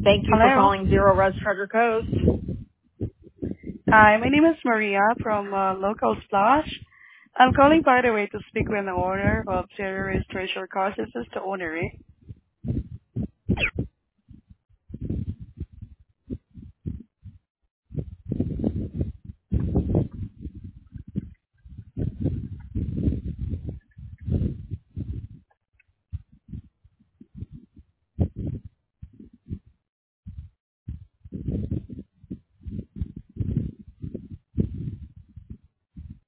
Thank you for Hello. calling Zero Res Treasure Coast. Hi, my name is Maria from Local Splash. I'm calling by the way to speak with the owner of Zero Res Treasure Coast. This is the owner, eh?